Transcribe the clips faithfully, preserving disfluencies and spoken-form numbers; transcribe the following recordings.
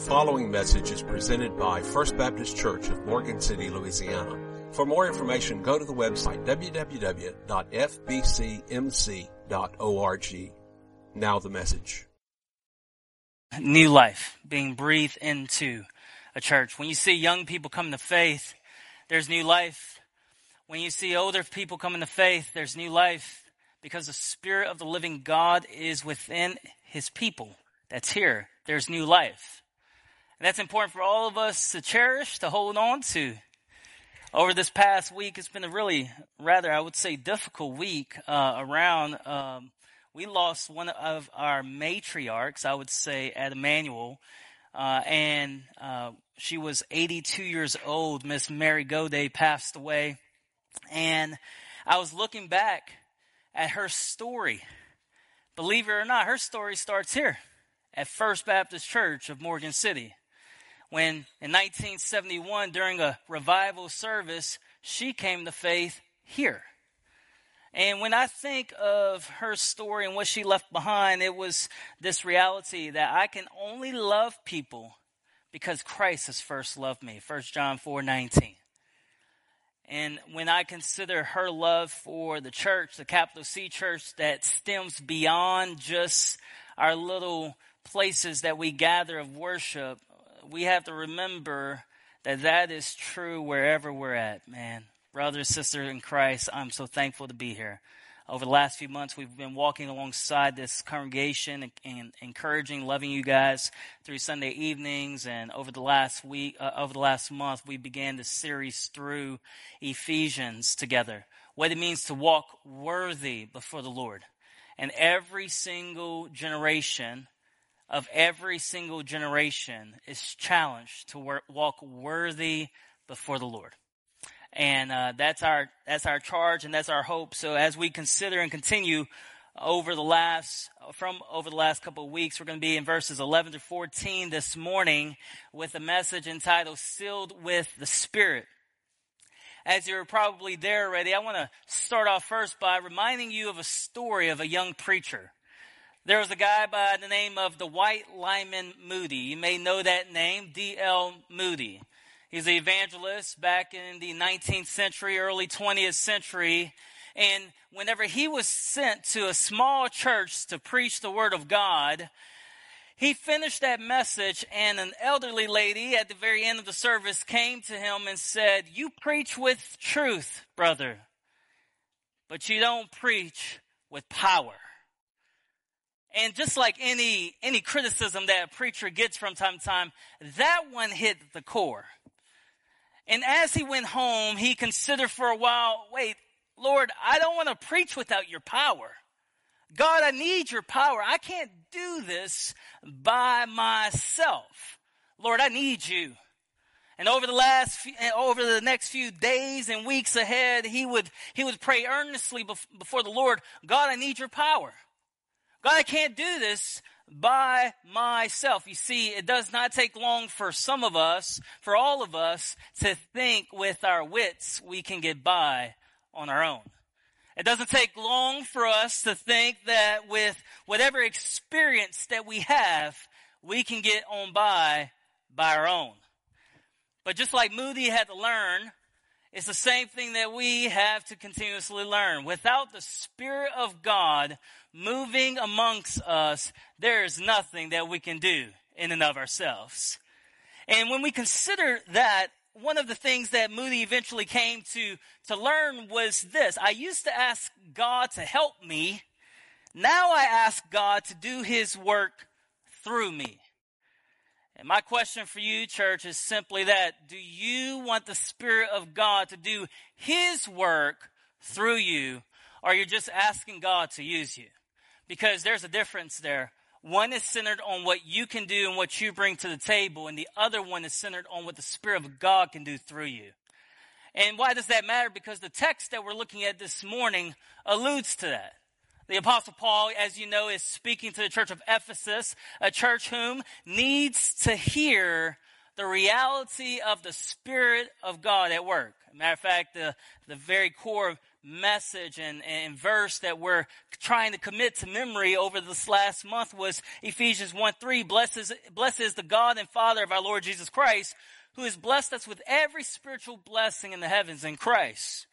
following message is presented by First Baptist Church of Morgan City, Louisiana. For more information, go to the website w w w dot f b c m c dot org. Now the message. New life being breathed into a church. When you see young people come to faith, there's new life. When you see older people come into faith, there's new life because the Spirit of the living God is within His people. That's here. There's new life. And that's important for all of us to cherish, to hold on to. Over this past week, it's been a really, rather, I would say, difficult week uh, around. Um, we lost one of our matriarchs, I would say, at Emmanuel. Uh, and uh, she was eighty-two years old. Miss Mary Goday passed away. And I was looking back at her story. Believe it or not, her story starts here at First Baptist Church of Morgan City. When in nineteen seventy-one, during a revival service, she came to faith here. And when I think of her story and what she left behind, it was this reality that I can only love people because Christ has first loved me. First John four nineteen. And when I consider her love for the church, the capital C church, that stems beyond just our little places that we gather of worship, we have to remember that that is true wherever we're at, man. Brothers, sisters in Christ, I'm so thankful to be here. Over the last few months, we've been walking alongside this congregation and, and encouraging, loving you guys through Sunday evenings. And over the last week, uh, over the last month, we began the series through Ephesians together. What it means to walk worthy before the Lord. And every single generation of every single generation is challenged to work, walk worthy before the Lord. And uh, that's our that's our charge and that's our hope. So as we consider and continue over the last from over the last couple of weeks, we're going to be in verses eleven to fourteen this morning with a message entitled "Sealed with the Spirit." As you're probably there already, I want to start off first by reminding you of a story of a young preacher. There was a guy by the name of Dwight Lyman Moody. You may know that name, D L Moody. He's an evangelist back in the nineteenth century, early twentieth century. And whenever he was sent to a small church to preach the word of God, he finished that message and an elderly lady at the very end of the service came to him and said, "You preach with truth, brother, but you don't preach with power." And just like any any criticism that a preacher gets from time to time, that one hit the core. And as he went home, he considered for a while, wait, Lord, I don't want to preach without your power. God, I need your power. I can't do this by myself. Lord, I need you. And over the last, few, over the next few days and weeks ahead, he would he would pray earnestly before the Lord, God, I need your power. God, I can't do this by myself. You see, it does not take long for some of us, for all of us, to think with our wits we can get by on our own. It doesn't take long for us to think that with whatever experience that we have, we can get on by by our own. But just like Moody had to learn, it's the same thing that we have to continuously learn. Without the Spirit of God moving amongst us, there is nothing that we can do in and of ourselves. And when we consider that, one of the things that Moody eventually came to, to learn was this. I used to ask God to help me. Now I ask God to do His work through me. And my question for you, church, is simply that. Do you want the Spirit of God to do His work through you, or you're just asking God to use you? Because there's a difference there. One is centered on what you can do and what you bring to the table, and the other one is centered on what the Spirit of God can do through you. And why does that matter? Because the text that we're looking at this morning alludes to that. The Apostle Paul, as you know, is speaking to the church of Ephesus, a church whom needs to hear the reality of the Spirit of God at work. As a matter of fact, the, the very core message and, and verse that we're trying to commit to memory over this last month was Ephesians one three. Blessed is, blessed is the God and Father of our Lord Jesus Christ, who has blessed us with every spiritual blessing in the heavens in Christ.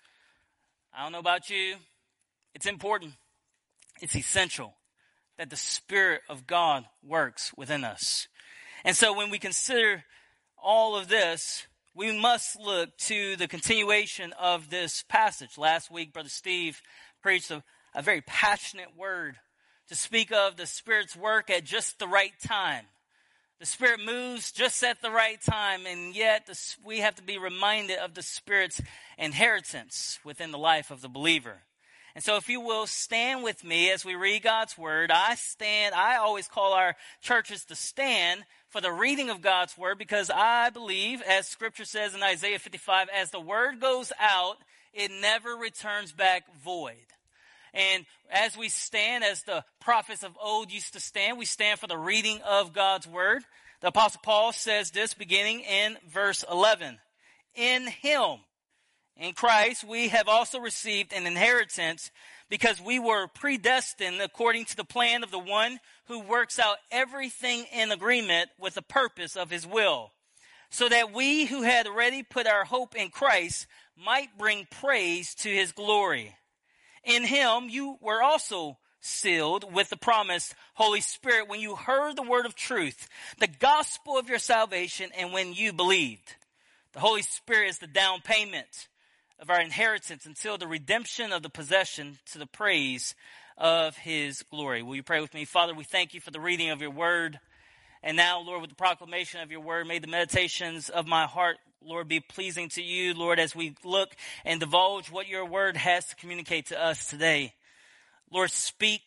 I don't know about you. It's important. It's essential that the Spirit of God works within us. And so when we consider all of this, we must look to the continuation of this passage. Last week, Brother Steve preached a, a very passionate word to speak of the Spirit's work at just the right time. The Spirit moves just at the right time, and yet the, we have to be reminded of the Spirit's inheritance within the life of the believer. And so if you will stand with me as we read God's Word, I stand, I always call our churches to stand for the reading of God's Word, because I believe, as Scripture says in Isaiah fifty-five, as the Word goes out, it never returns back void. And as we stand, as the prophets of old used to stand, we stand for the reading of God's Word. The Apostle Paul says this beginning in verse eleven. In Him, in Christ, we have also received an inheritance, because we were predestined according to the plan of the one who works out everything in agreement with the purpose of His will, so that we who had already put our hope in Christ might bring praise to His glory. In Him you were also sealed with the promised Holy Spirit when you heard the word of truth, the gospel of your salvation, and when you believed. The Holy Spirit is the down payment of our inheritance until the redemption of the possession to the praise of His glory. Will you pray with me? Father, we thank You for the reading of Your word. And now, Lord, with the proclamation of Your word, may the meditations of my heart, Lord, be pleasing to You, Lord, as we look and divulge what Your word has to communicate to us today. Lord, speak,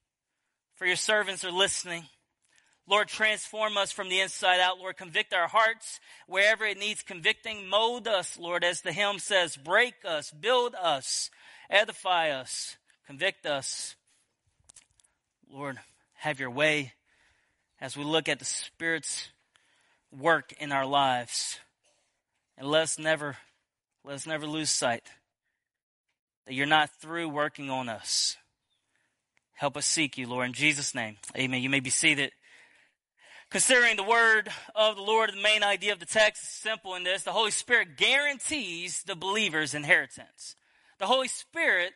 for Your servants are listening. Lord, transform us from the inside out. Lord, convict our hearts wherever it needs convicting. Mold us, Lord, as the hymn says, break us, build us, edify us, convict us. Lord, have Your way as we look at the Spirit's work in our lives. And let us never, let us never lose sight that You're not through working on us. Help us seek You, Lord, in Jesus' name. Amen. You may be seated. Considering the word of the Lord, the main idea of the text is simple in this. The Holy Spirit guarantees the believer's inheritance. The Holy Spirit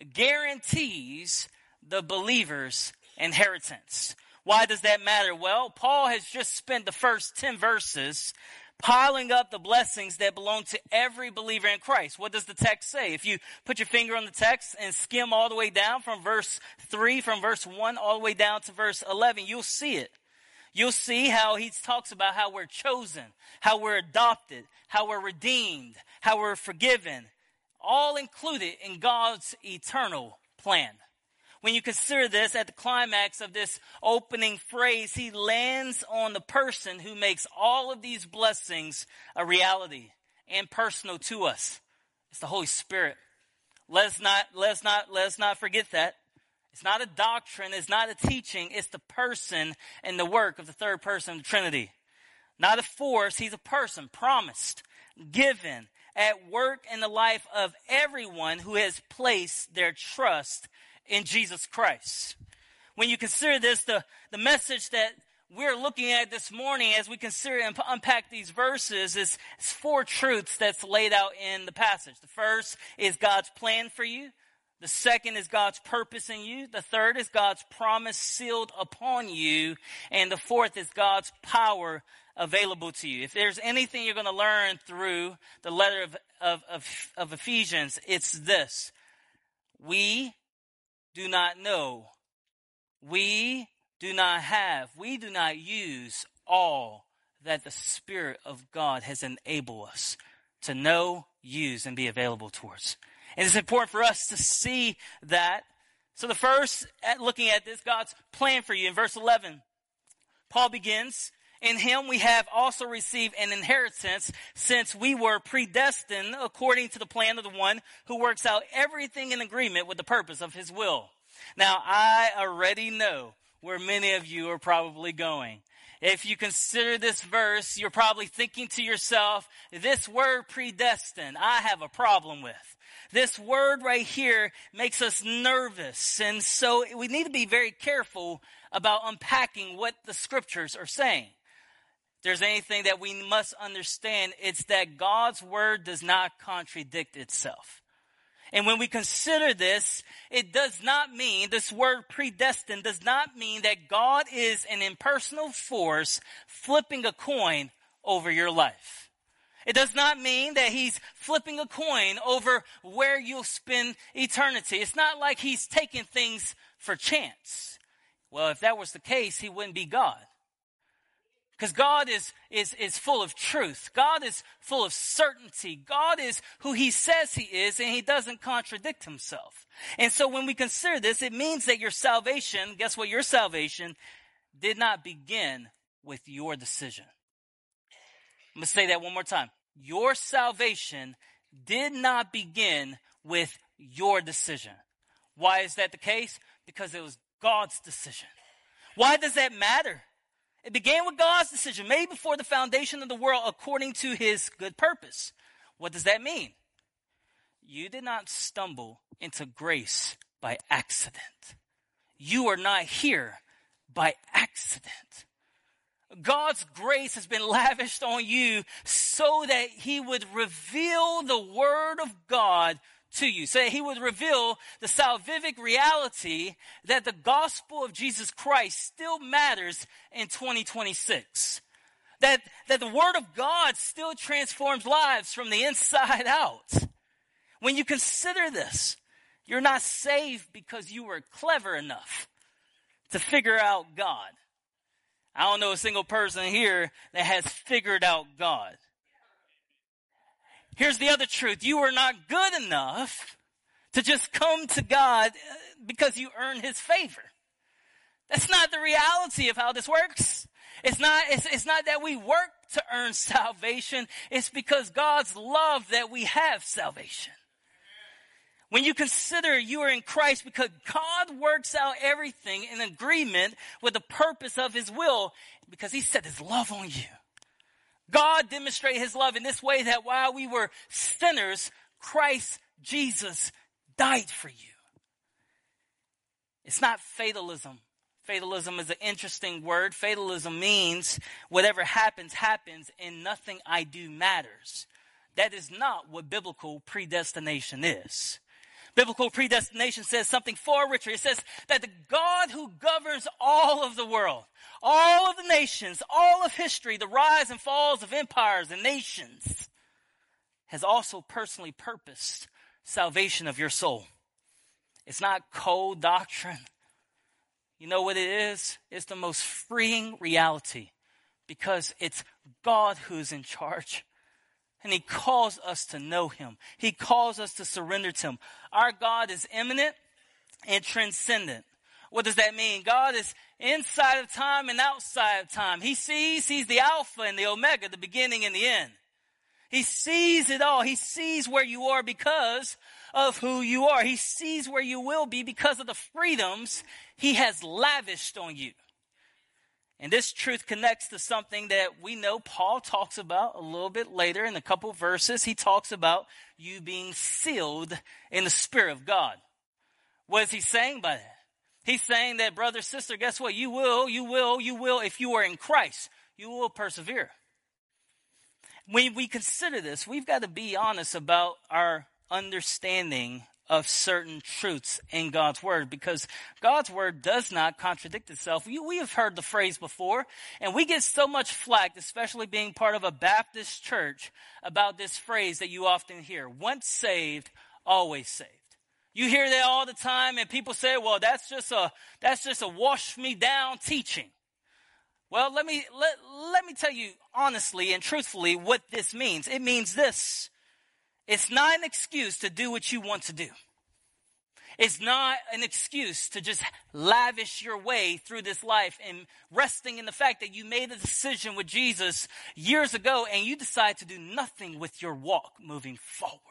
guarantees the believer's inheritance. Why does that matter? Well, Paul has just spent the first ten verses piling up the blessings that belong to every believer in Christ. What does the text say? If you put your finger on the text and skim all the way down from verse three, from verse one all the way down to verse eleven, you'll see it. You'll see how he talks about how we're chosen, how we're adopted, how we're redeemed, how we're forgiven, all included in God's eternal plan. When you consider this, at the climax of this opening phrase, he lands on the person who makes all of these blessings a reality and personal to us. It's the Holy Spirit. Let's not, let's not, let's not forget that. It's not a doctrine, it's not a teaching, it's the person and the work of the third person of the Trinity. Not a force, He's a person, promised, given, at work in the life of everyone who has placed their trust in Jesus Christ. When you consider this, the, the message that we're looking at this morning as we consider and unpack these verses is, is four truths that's laid out in the passage. The first is God's plan for you. The second is God's purpose in you. The third is God's promise sealed upon you. And the fourth is God's power available to you. If there's anything you're going to learn through the letter of, of, of, of Ephesians, it's this. We do not know. We do not have. We do not use all that the Spirit of God has enabled us to know, use, and be available towards. And it's important for us to see that. So the first, at looking at this, God's plan for you. In verse eleven, Paul begins, in Him we have also received an inheritance, since we were predestined according to the plan of the one who works out everything in agreement with the purpose of His will. Now, I already know where many of you are probably going. If you consider this verse, you're probably thinking to yourself, this word predestined, I have a problem with. This word right here makes us nervous. And so we need to be very careful about unpacking what the scriptures are saying. If there's anything that we must understand, it's that God's word does not contradict itself. And when we consider this, it does not mean, this word predestined does not mean that God is an impersonal force flipping a coin over your life. It does not mean that he's flipping a coin over where you'll spend eternity. It's not like he's taking things for chance. Well, if that was the case, he wouldn't be God. Because God is, is, is full of truth. God is full of certainty. God is who he says he is, and he doesn't contradict himself. And so when we consider this, it means that your salvation, guess what? Your salvation did not begin with your decision. I'm going to say that one more time. Your salvation did not begin with your decision. Why is that the case? Because it was God's decision. Why does that matter? It began with God's decision, made before the foundation of the world according to his good purpose. What does that mean? You did not stumble into grace by accident. You are not here by accident. God's grace has been lavished on you so that he would reveal the word of God to you, so that he would reveal the salvific reality that the gospel of Jesus Christ still matters in twenty twenty-six. That, that the word of God still transforms lives from the inside out. When you consider this, you're not saved because you were clever enough to figure out God. I don't know a single person here that has figured out God. Here's the other truth. You are not good enough to just come to God because you earn his favor. That's not the reality of how this works. It's not, it's, it's not that we work to earn salvation. It's because God's love that we have salvation. When you consider you are in Christ because God works out everything in agreement with the purpose of his will because he set his love on you. God demonstrated his love in this way that while we were sinners, Christ Jesus died for you. It's not fatalism. Fatalism is an interesting word. Fatalism means whatever happens, happens, and nothing I do matters. That is not what biblical predestination is. Biblical predestination says something far richer. It says that the God who governs all of the world, all of the nations, all of history, the rise and falls of empires and nations, has also personally purposed salvation of your soul. It's not cold doctrine. You know what it is? It's the most freeing reality because it's God who's in charge. And he calls us to know him. He calls us to surrender to him. Our God is immanent and transcendent. What does that mean? God is inside of time and outside of time. He sees, he's the Alpha and the Omega, the beginning and the end. He sees it all. He sees where you are because of who you are. He sees where you will be because of the freedoms he has lavished on you. And this truth connects to something that we know Paul talks about a little bit later in a couple verses. He talks about you being sealed in the Spirit of God. What is he saying by that? He's saying that, brother, sister, guess what? You will, you will, you will, if you are in Christ, you will persevere. When we consider this, we've got to be honest about our understanding of certain truths in God's word, because God's word does not contradict itself. We, we have heard the phrase before, and we get so much flack, especially being part of a Baptist church, about this phrase that you often hear: once saved, always saved. You hear that all the time, and people say, well, that's just a that's just a wash me down teaching. Well, let me let, let me tell you honestly and truthfully what this means. It means this. It's not an excuse to do what you want to do. It's not an excuse to just lavish your way through this life and resting in the fact that you made a decision with Jesus years ago and you decide to do nothing with your walk moving forward.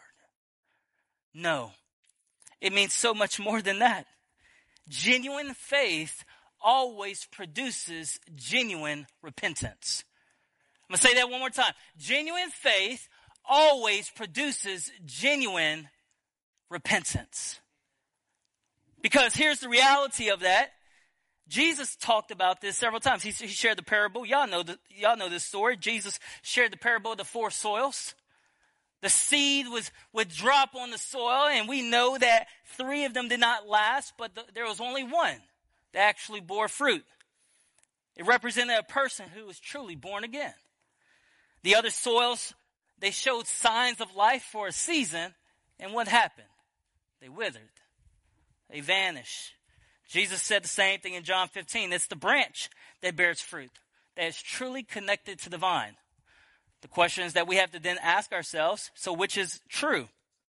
No, it means so much more than that. Genuine faith always produces genuine repentance. I'm going to say that one more time. Genuine faith always produces genuine repentance. Because here's the reality of that. Jesus talked about this several times. He, he shared the parable. Y'all know the, y'all know this story. Jesus shared the parable of the four soils. The seed was would drop on the soil, and we know that three of them did not last, but the, there was only one that actually bore fruit. It represented a person who was truly born again. The other soils, they showed signs of life for a season, and what happened? They withered. They vanished. Jesus said the same thing in John fifteen. It's the branch that bears fruit, that is truly connected to the vine. The question is that we have to then ask ourselves, so which is true?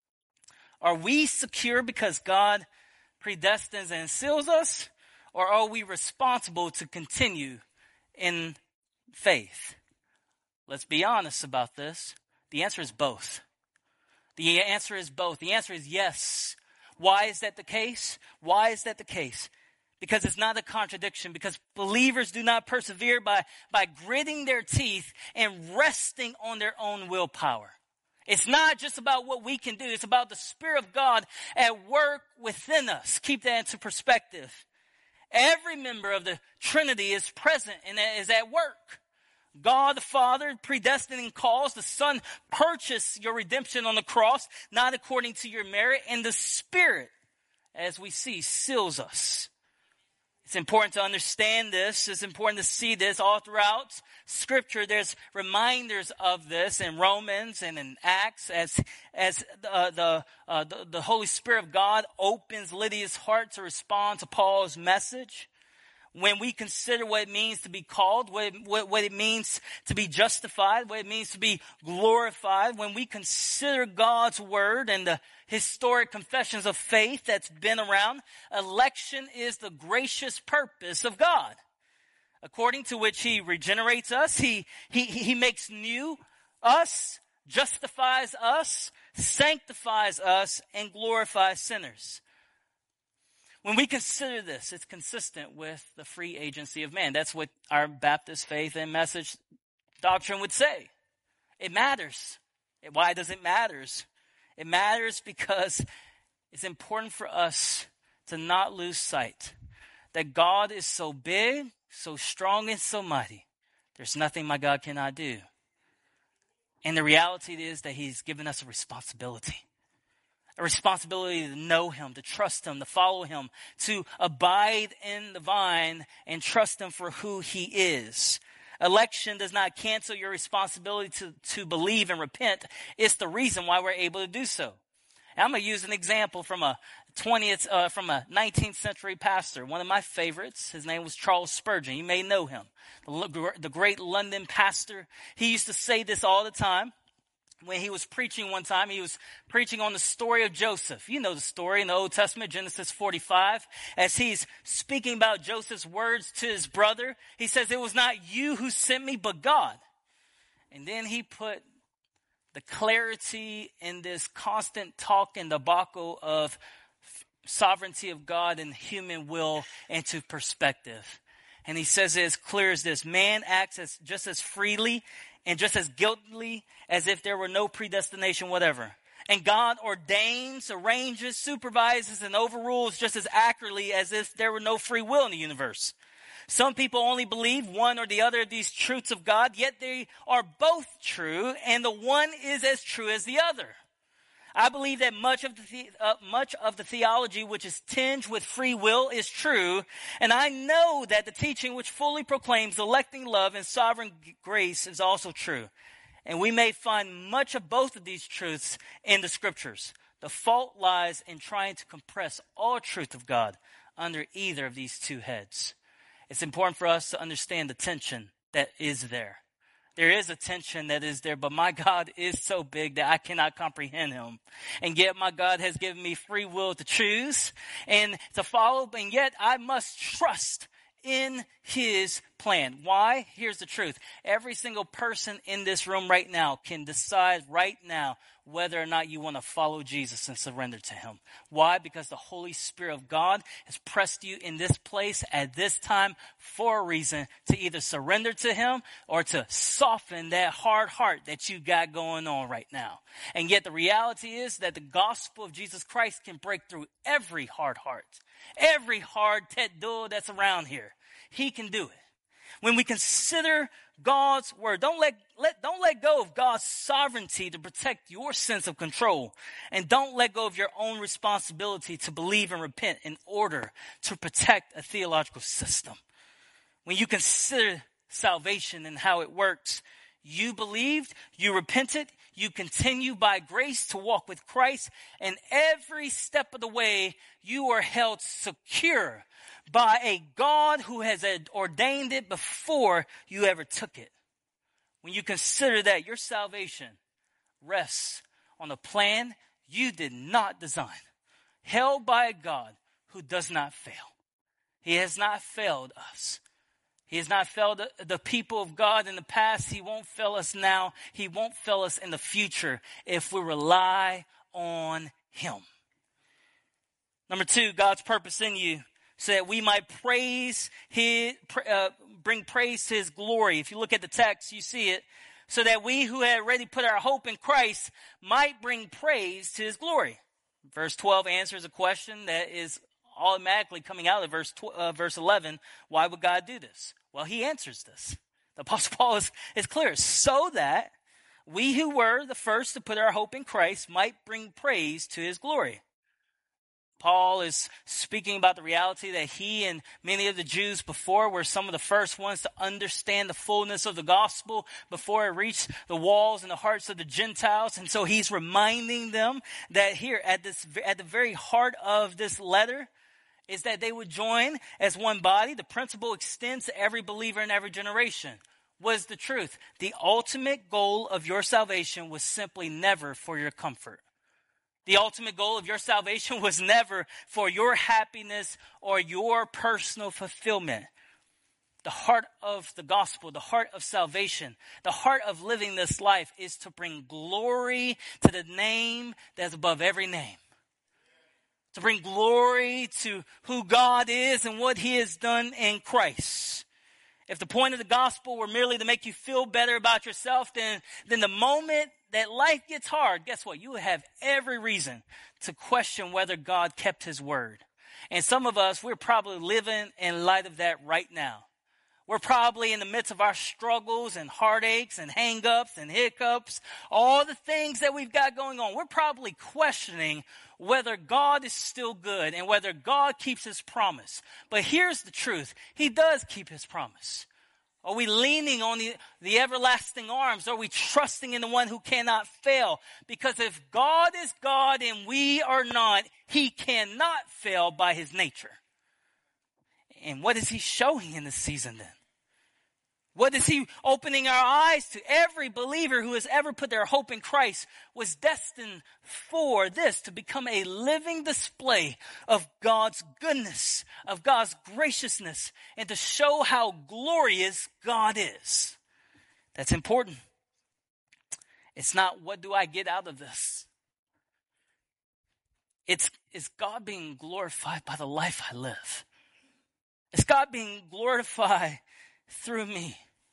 Are we secure because God predestines and seals us, or are we responsible to continue in faith? Let's be honest about this. The answer is both. The answer is both. The answer is yes. Why is that the case? Why is that the case? Because it's not a contradiction. Because believers do not persevere by, by gritting their teeth and resting on their own willpower. It's not just about what we can do. It's about the Spirit of God at work within us. Keep that into perspective. Every member of the Trinity is present and is at work. God the Father, predestining calls. The Son purchased your redemption on the cross, not according to your merit. And the Spirit, as we see, seals us. It's important to understand this. It's important to see this all throughout Scripture. There's reminders of this in Romans and in Acts as as uh, the, uh, the the Holy Spirit of God opens Lydia's heart to respond to Paul's message. When we consider what it means to be called, what it, what, what it means to be justified, what it means to be glorified, when we consider God's word and the historic confessions of faith that's been around, election is the gracious purpose of God, according to which he regenerates us, he, he, he makes new us, justifies us, sanctifies us, and glorifies sinners. When we consider this, it's consistent with the free agency of man. That's what our Baptist faith and message doctrine would say. It matters. Why does it matter? It matters because it's important for us to not lose sight that God is so big, so strong, and so mighty. There's nothing my God cannot do. And the reality is that he's given us a responsibility. A responsibility to know him, to trust him, to follow him, to abide in the vine and trust him for who he is. Election does not cancel your responsibility to, to believe and repent. It's the reason why we're able to do so. And I'm going to use an example from a twentieth, uh, from a nineteenth century pastor. One of my favorites. His name was Charles Spurgeon. You may know him. The, the great London pastor. He used to say this all the time. When he was preaching one time, he was preaching on the story of Joseph. You know the story in the Old Testament, Genesis forty-five. As he's speaking about Joseph's words to his brother, he says, "It was not you who sent me, but God." And then he put the clarity in this constant talk and debacle of sovereignty of God and human will into perspective. And he says it as clear as this: man acts as just as freely and just as guiltily as if there were no predestination whatever. And God ordains, arranges, supervises, and overrules just as accurately as if there were no free will in the universe. Some people only believe one or the other of these truths of God, yet they are both true, and the one is as true as the other. I believe that much of the, the uh, much of the theology which is tinged with free will is true, and I know that the teaching which fully proclaims electing love and sovereign grace is also true. And we may find much of both of these truths in the Scriptures. The fault lies in trying to compress all truth of God under either of these two heads. It's important for us to understand the tension that is there. There is a tension that is there, but my God is so big that I cannot comprehend him. And yet my God has given me free will to choose and to follow, and yet I must trust in his plan. Why? Here's the truth. Every single person in this room right now can decide right now whether or not you want to follow Jesus and surrender to him. Why? Because the Holy Spirit of God has pressed you in this place at this time for a reason, to either surrender to him or to soften that hard heart that you got going on right now. And yet the reality is that the gospel of Jesus Christ can break through every hard heart, every hard tedo that's around here. He can do it. When we consider God's word, don't let, let, don't let go of God's sovereignty to protect your sense of control. And don't let go of your own responsibility to believe and repent in order to protect a theological system. When you consider salvation and how it works, you believed, you repented, you continue by grace to walk with Christ, and every step of the way you are held secure by a God who has ordained it before you ever took it. When you consider that, your salvation rests on a plan you did not design, held by a God who does not fail. He has not failed us. He has not failed the people of God in the past. He won't fail us now. He won't fail us in the future if we rely on him. Number two, God's purpose in you, so that we might praise his, uh, bring praise to his glory. If you look at the text, you see it. So that we who had already put our hope in Christ might bring praise to his glory. Verse twelve answers a question that is automatically coming out of verse tw- uh, verse eleven. Why would God do this? Well, he answers this. The Apostle Paul is, is clear. So that we who were the first to put our hope in Christ might bring praise to his glory. Paul is speaking about the reality that he and many of the Jews before were some of the first ones to understand the fullness of the gospel before it reached the walls and the hearts of the Gentiles. And so he's reminding them that here at this, at the very heart of this letter is that they would join as one body. The principle extends to every believer in every generation. What is the truth? The ultimate goal of your salvation was simply never for your comfort. The ultimate goal of your salvation was never for your happiness or your personal fulfillment. The heart of the gospel, the heart of salvation, the heart of living this life is to bring glory to the name that's above every name. To bring glory to who God is and what he has done in Christ. If the point of the gospel were merely to make you feel better about yourself, then, then the moment that life gets hard, guess what? You have every reason to question whether God kept his word. And some of us, we're probably living in light of that right now. We're probably in the midst of our struggles and heartaches and hang-ups and hiccups, all the things that we've got going on. We're probably questioning whether God is still good and whether God keeps his promise. But here's the truth. He does keep his promise. Are we leaning on the, the everlasting arms? Are we trusting in the one who cannot fail? Because if God is God and we are not, he cannot fail by his nature. And what is he showing in this season then? What is he opening our eyes to? Every believer who has ever put their hope in Christ was destined for this, to become a living display of God's goodness, of God's graciousness, and to show how glorious God is. That's important. It's not, what do I get out of this? It's, is God being glorified by the life I live? Is God being glorified through me?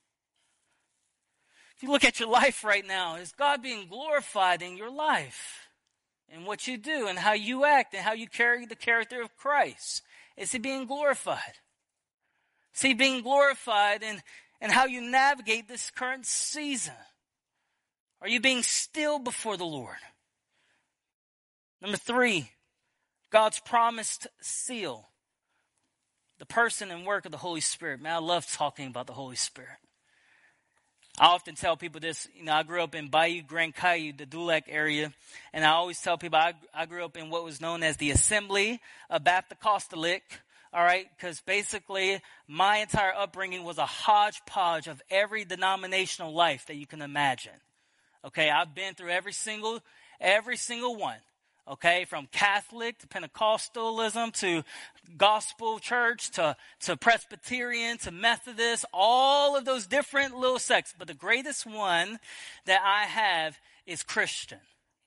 If you look at your life right now, is God being glorified in your life? And what you do and how you act and how you carry the character of Christ? Is he being glorified? Is he being glorified in, in how you navigate this current season? Are you being still before the Lord? Number three, God's promised seal. The person and work of the Holy Spirit. Man, I love talking about the Holy Spirit. I often tell people this. You know, I grew up in Bayou Grand Caillou, the Dulac area, and I always tell people I, I grew up in what was known as the Assembly of Baptist Apostolic. All right, because basically my entire upbringing was a hodgepodge of every denominational life that you can imagine. Okay, I've been through every single, every single one. Okay, from Catholic to Pentecostalism to Gospel Church to, to Presbyterian to Methodist, all of those different little sects. But the greatest one that I have is Christian.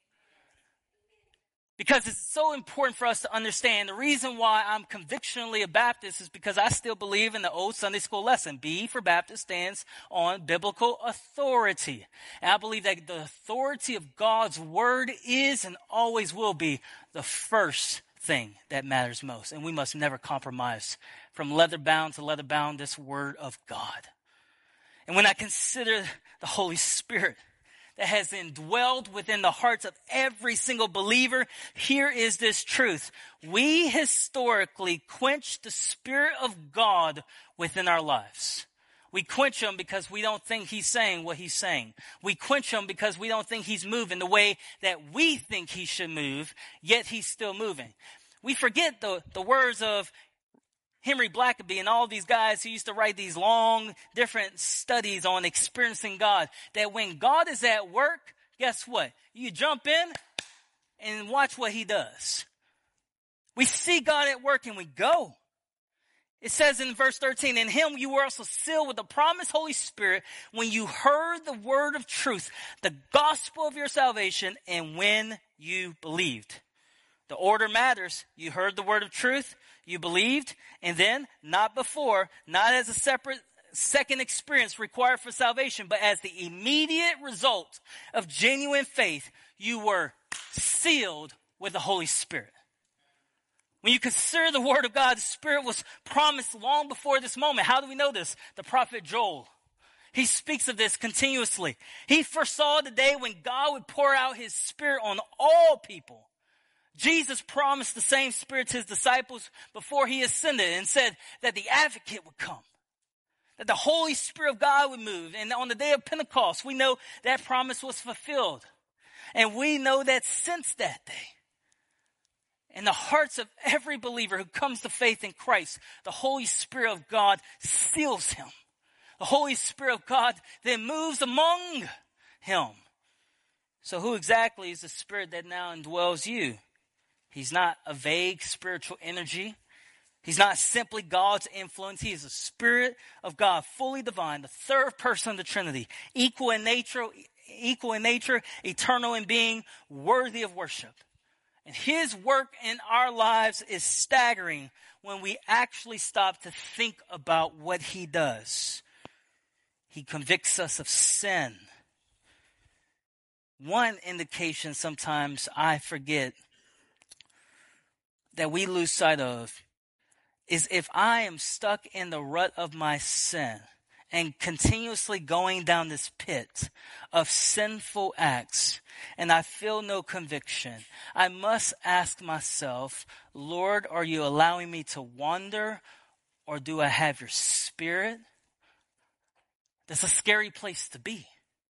Because it's so important for us to understand the reason why I'm convictionally a Baptist is because I still believe in the old Sunday school lesson. B for Baptist stands on biblical authority. And I believe that the authority of God's word is and always will be the first thing that matters most. And we must never compromise from leather bound to leather bound this word of God. And when I consider the Holy Spirit that has indwelled within the hearts of every single believer, here is this truth. We historically quench the Spirit of God within our lives. We quench him because we don't think he's saying what he's saying. We quench him because we don't think he's moving the way that we think he should move, yet he's still moving. We forget the, the words of Henry Blackaby and all these guys who used to write these long, different studies on experiencing God, that when God is at work, guess what? You jump in and watch what he does. We see God at work and we go. It says in verse thirteen, in him you were also sealed with the promised Holy Spirit when you heard the word of truth, the gospel of your salvation, and when you believed. The order matters. You heard the word of truth, you believed, and then, not before, not as a separate second experience required for salvation, but as the immediate result of genuine faith, you were sealed with the Holy Spirit. When you consider the word of God, the Spirit was promised long before this moment. How do we know this? The prophet Joel. He speaks of this continuously. He foresaw the day when God would pour out his Spirit on all people. Jesus promised the same Spirit to his disciples before he ascended and said that the advocate would come, that the Holy Spirit of God would move. And on the day of Pentecost, we know that promise was fulfilled. And we know that since that day, in the hearts of every believer who comes to faith in Christ, the Holy Spirit of God seals him. The Holy Spirit of God then moves among him. So who exactly is the Spirit that now indwells you? He's not a vague spiritual energy. He's not simply God's influence. He is the Spirit of God, fully divine, the third person of the Trinity, equal in nature, equal in nature, eternal in being, worthy of worship. And his work in our lives is staggering when we actually stop to think about what he does. He convicts us of sin. One indication sometimes I forget that we lose sight of is if I am stuck in the rut of my sin and continuously going down this pit of sinful acts and I feel no conviction, I must ask myself, Lord, are you allowing me to wander, or do I have your Spirit? That's a scary place to be.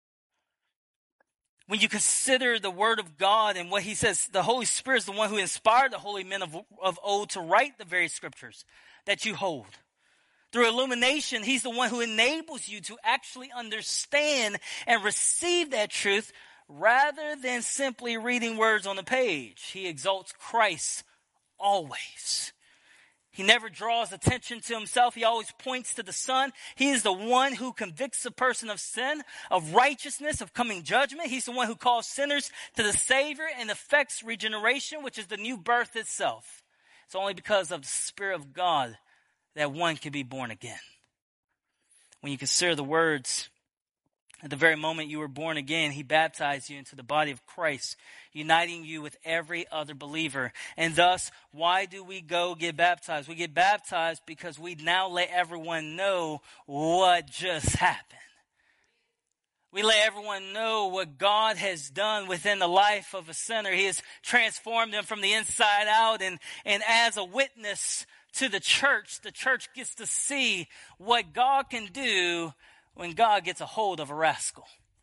When you consider the word of God and what he says, the Holy Spirit is the one who inspired the holy men of, of old to write the very scriptures that you hold. Through illumination, he's the one who enables you to actually understand and receive that truth rather than simply reading words on the page. He exalts Christ always. He never draws attention to himself. He always points to the Son. He is the one who convicts a person of sin, of righteousness, of coming judgment. He's the one who calls sinners to the Savior and effects regeneration, which is the new birth itself. It's only because of the Spirit of God that one can be born again. When you consider the words, at the very moment you were born again, he baptized you into the body of Christ, uniting you with every other believer. And thus, why do we go get baptized? We get baptized because we now let everyone know what just happened. We let everyone know what God has done within the life of a sinner. He has transformed them from the inside out. And, and as a witness to the church, the church gets to see what God can do when God gets a hold of a rascal.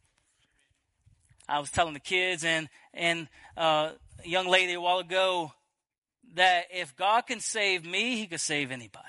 I was telling the kids and, and uh, a young lady a while ago that if God can save me, he could save anybody.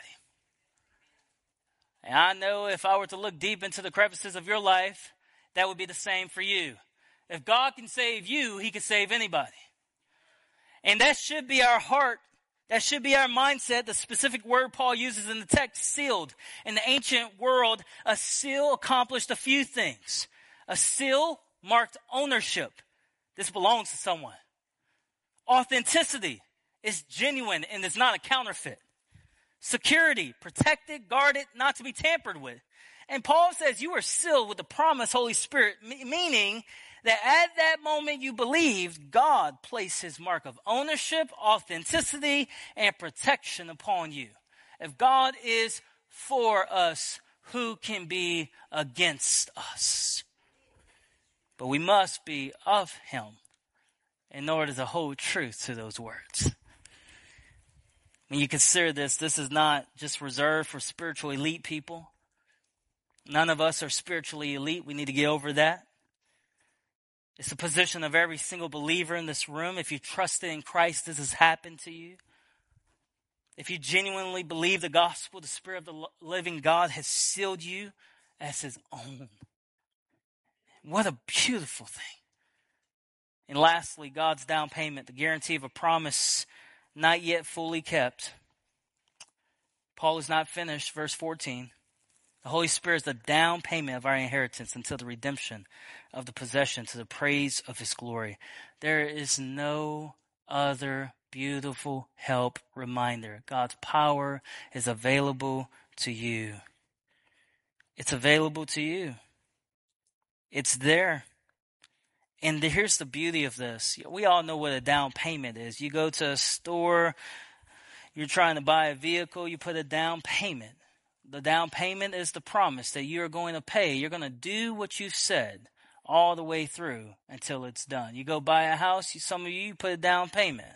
And I know if I were to look deep into the crevices of your life, that would be the same for you. If God can save you, he can save anybody. And that should be our heart. That should be our mindset. The specific word Paul uses in the text, sealed. In the ancient world, a seal accomplished a few things. A seal marked ownership. This belongs to someone. Authenticity is genuine and is not a counterfeit. Security, protected, guarded, not to be tampered with. And Paul says you are sealed with the promised Holy Spirit, meaning that at that moment you believed, God placed his mark of ownership, authenticity, and protection upon you. If God is for us, who can be against us? But we must be of him in order to hold truth to those words. When you consider this, this is not just reserved for spiritual elite people. None of us are spiritually elite. We need to get over that. It's the position of every single believer in this room. If you trusted in Christ, this has happened to you. If you genuinely believe the gospel, the Spirit of the living God has sealed you as his own. What a beautiful thing. And lastly, God's down payment, the guarantee of a promise not yet fully kept. Paul is not finished. Verse fourteen. The Holy Spirit is the down payment of our inheritance until the redemption of the possession to the praise of his glory. There is no other beautiful help reminder. God's power is available to you. It's available to you. It's there. And here's the beauty of this. We all know what a down payment is. You go to a store, you're trying to buy a vehicle, you put a down payment. The down payment is the promise that you're going to pay. You're going to do what you've said all the way through until it's done. You go buy a house, you, some of you, you put a down payment.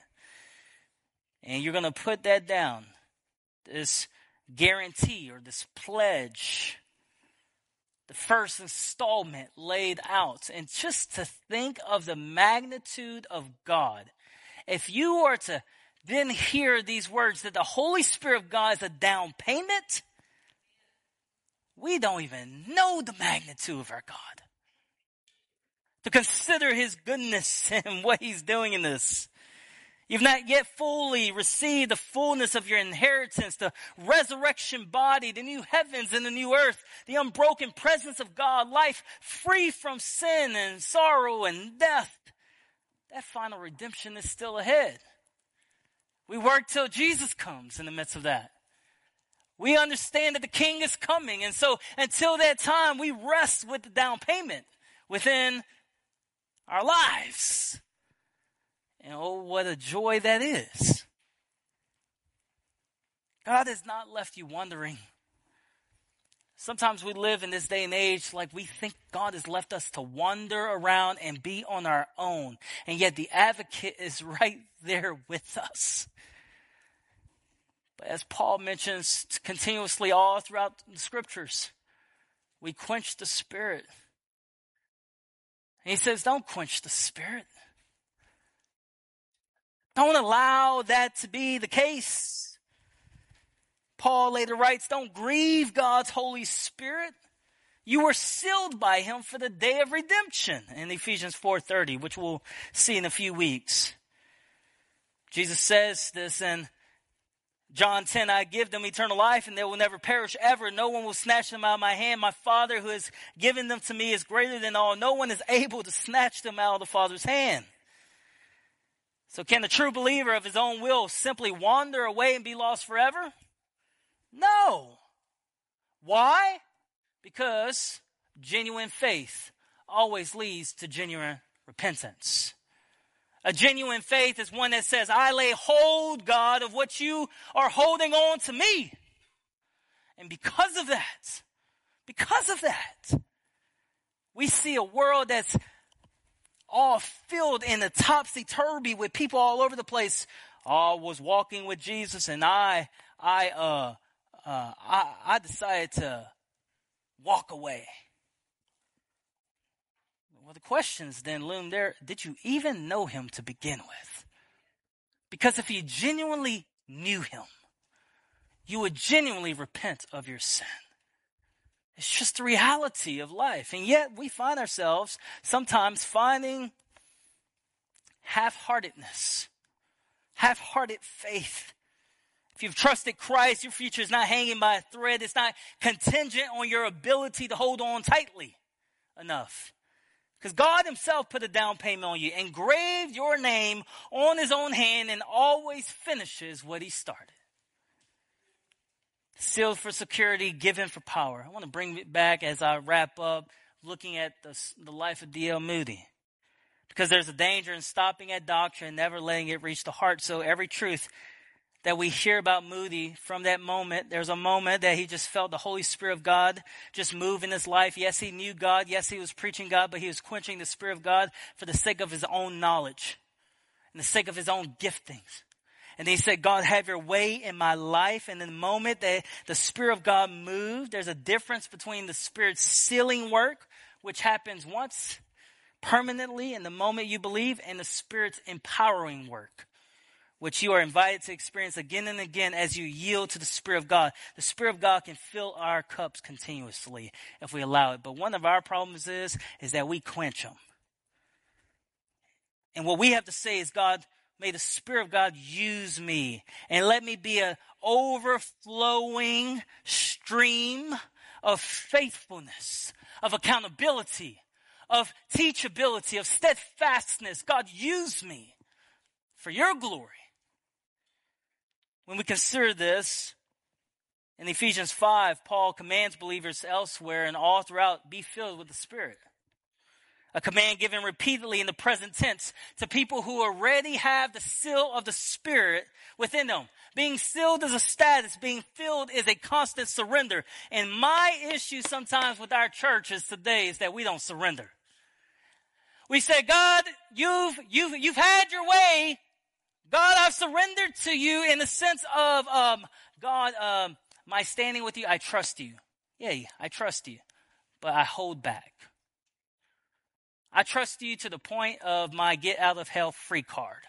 And you're going to put that down. This guarantee or this pledge. The first installment laid out. And just to think of the magnitude of God. If you are to then hear these words that the Holy Spirit of God is a down payment, we don't even know the magnitude of our God. To consider his goodness and what he's doing in this. You've not yet fully received the fullness of your inheritance, the resurrection body, the new heavens and the new earth, the unbroken presence of God, life free from sin and sorrow and death. That final redemption is still ahead. We work till Jesus comes in the midst of that. We understand that the King is coming. And so until that time, we rest with the down payment within our lives. And oh, what a joy that is. God has not left you wondering. Sometimes we live in this day and age like we think God has left us to wander around and be on our own. And yet the advocate is right there with us. But as Paul mentions continuously all throughout the scriptures, we quench the Spirit. And he says, don't quench the Spirit. Don't allow that to be the case. Paul later writes, don't grieve God's Holy Spirit. You were sealed by him for the day of redemption in Ephesians four thirty, which we'll see in a few weeks. Jesus says this in John ten, I give them eternal life and they will never perish ever. No one will snatch them out of my hand. My Father who has given them to me is greater than all. No one is able to snatch them out of the Father's hand. So can the true believer of his own will simply wander away and be lost forever? No. Why? Because genuine faith always leads to genuine repentance. A genuine faith is one that says, I lay hold, God, of what you are holding on to me. And because of that, because of that, we see a world that's all filled in the topsy-turvy with people all over the place. I was walking with Jesus and I, I, uh, uh, I, I decided to walk away. Well, the questions then loom there. Did you even know him to begin with? Because if you genuinely knew him, you would genuinely repent of your sin. It's just the reality of life. And yet we find ourselves sometimes finding half-heartedness half-hearted faith. If you've trusted Christ, your future is not hanging by a thread. It's not contingent on your ability to hold on tightly enough. Because God himself put a down payment on you, engraved your name on his own hand, and always finishes what he started. Sealed for security, given for power. I want to bring it back as I wrap up, looking at the, the life of D L Moody. Because there's a danger in stopping at doctrine and never letting it reach the heart. So every truth that we hear about Moody from that moment, there's a moment that he just felt the Holy Spirit of God just move in his life. Yes, he knew God. Yes, he was preaching God, but he was quenching the Spirit of God for the sake of his own knowledge and the sake of his own giftings. And he said, God, have your way in my life. And in the moment that the Spirit of God moved, there's a difference between the Spirit's sealing work, which happens once permanently in the moment you believe, and the Spirit's empowering work, which you are invited to experience again and again as you yield to the Spirit of God. The Spirit of God can fill our cups continuously if we allow it. But one of our problems is, is that we quench them. And what we have to say is, God, may the Spirit of God use me and let me be an overflowing stream of faithfulness, of accountability, of teachability, of steadfastness. God, use me for your glory. When we consider this, in Ephesians five, Paul commands believers elsewhere and all throughout, be filled with the Spirit. A command given repeatedly in the present tense to people who already have the seal of the Spirit within them. Being sealed is a status. Being filled is a constant surrender. And my issue sometimes with our churches today is that we don't surrender. We say, God, you've, you've, you've had your way. God, I've surrendered to you in the sense of, um, God, um, my standing with you, I trust you. Yeah, I trust you, but I hold back. I trust you to the point of my get out of hell free card.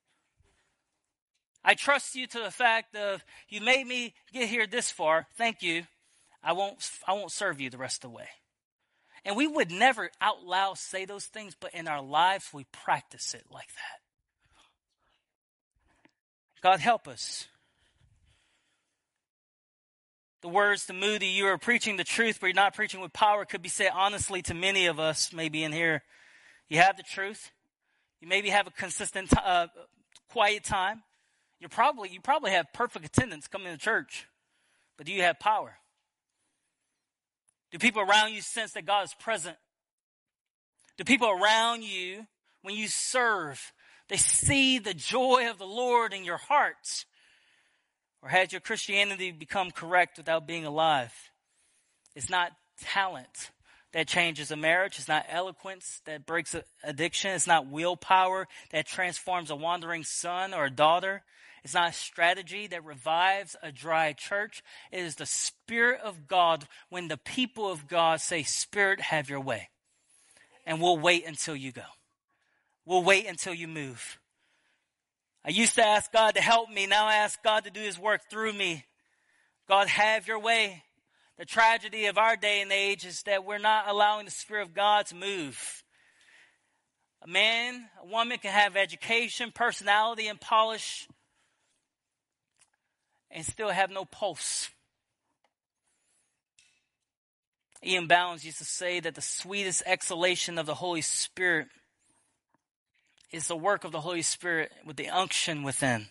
I trust you to the fact of you made me get here this far. Thank you. I won't, I won't serve you the rest of the way. And we would never out loud say those things, but in our lives, we practice it like that. God, help us. The words to Moody, you are preaching the truth, but you're not preaching with power, could be said honestly to many of us, maybe in here. You have the truth. You maybe have a consistent, uh, quiet time. You're probably, you probably have perfect attendance coming to church, but do you have power? Do people around you sense that God is present? Do people around you, when you serve, they see the joy of the Lord in your hearts? Or has your Christianity become correct without being alive? It's not talent that changes a marriage. It's not eloquence that breaks addiction. It's not willpower that transforms a wandering son or a daughter. It's not strategy that revives a dry church. It is the Spirit of God when the people of God say, Spirit, have your way. And we'll wait until you go. We'll wait until you move. I used to ask God to help me. Now I ask God to do his work through me. God, have your way. The tragedy of our day and age is that we're not allowing the Spirit of God to move. A man, a woman can have education, personality, and polish and still have no pulse. Ian Bounds used to say that the sweetest exhalation of the Holy Spirit is the work of the Holy Spirit with the unction within.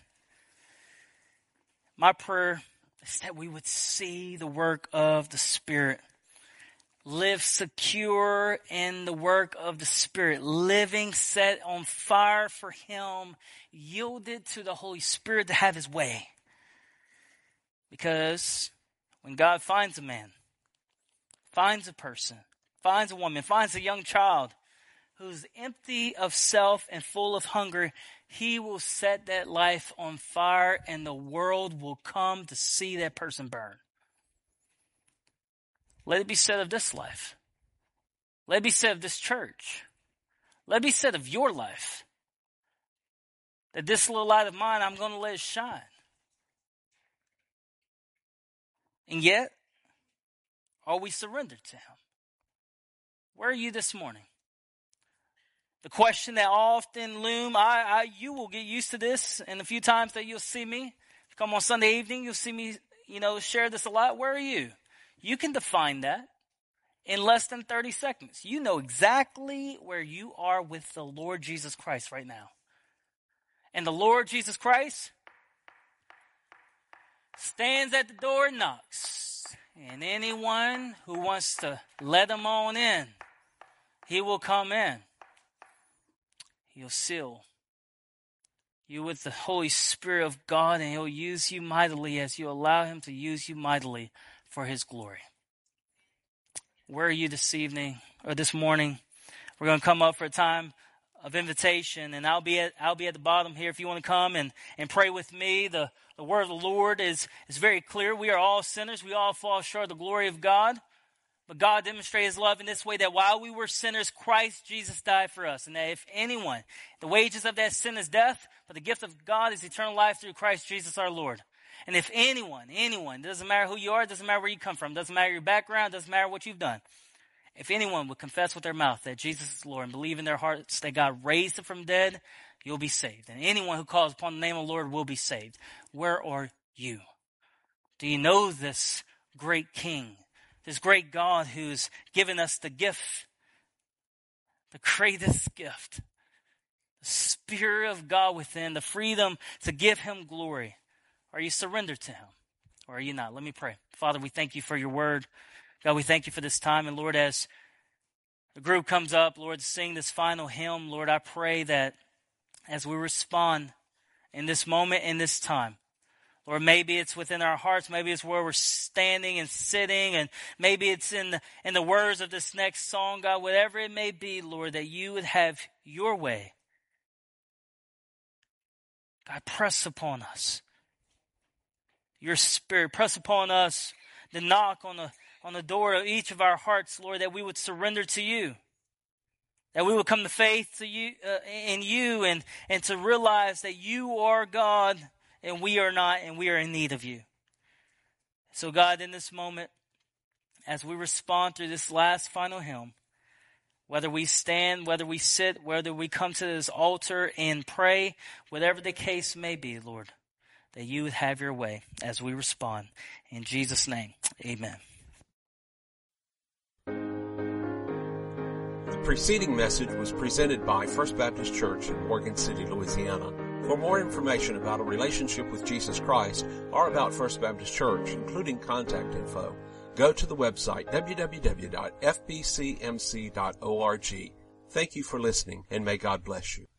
My prayer is that we would see the work of the Spirit. Live secure in the work of the Spirit. Living set on fire for him. Yielded to the Holy Spirit to have his way. Because when God finds a man, finds a person, finds a woman, finds a young child who's empty of self and full of hunger, he will set that life on fire and the world will come to see that person burn. Let it be said of this life. Let it be said of this church. Let it be said of your life. That this little light of mine, I'm going to let it shine. And yet, are we surrendered to him? Where are you this morning? The question that often loom, I, I, you will get used to this, and a few times that you'll see me, if you come on Sunday evening, you'll see me, you know, share this a lot. Where are you? You can define that in less than thirty seconds. You know exactly where you are with the Lord Jesus Christ right now. And the Lord Jesus Christ stands at the door and knocks. And anyone who wants to let him on in, he will come in. He'll seal you with the Holy Spirit of God, and he'll use you mightily as you allow him to use you mightily for his glory. Where are you this evening or this morning? We're going to come up for a time of invitation, and I'll be at I'll be at the bottom here if you want to come and, and pray with me. The, the word of the Lord is, is very clear. We are all sinners. We all fall short of the glory of God. But God demonstrated his love in this way, that while we were sinners, Christ Jesus died for us. And that if anyone, the wages of that sin is death, but the gift of God is eternal life through Christ Jesus our Lord. And if anyone, anyone, doesn't matter who you are, doesn't matter where you come from, doesn't matter your background, doesn't matter what you've done. If anyone would confess with their mouth that Jesus is Lord and believe in their hearts that God raised him from dead, you'll be saved. And anyone who calls upon the name of the Lord will be saved. Where are you? Do you know this great King, this great God who's given us the gift, the greatest gift, the Spirit of God within, the freedom to give him glory? Are you surrendered to him or are you not? Let me pray. Father, we thank you for your word. God, we thank you for this time. And Lord, as the group comes up, Lord, to sing this final hymn, Lord, I pray that as we respond in this moment, in this time, Lord, maybe it's within our hearts, maybe it's where we're standing and sitting, and maybe it's in the, in the words of this next song, God, whatever it may be, Lord, that you would have your way. God, press upon us your Spirit, press upon us the knock on the on the door of each of our hearts, Lord, that we would surrender to you, that we would come to faith to you, uh, in you, and, and to realize that you are God and we are not, and we are in need of you. So God, in this moment, as we respond through this last final hymn, whether we stand, whether we sit, whether we come to this altar and pray, whatever the case may be, Lord, that you would have your way as we respond. In Jesus' name, amen. The preceding message was presented by First Baptist Church in Morgan City, Louisiana. For more information about a relationship with Jesus Christ or about First Baptist Church, including contact info, go to the website w w w dot f b c m c dot org. Thank you for listening, and may God bless you.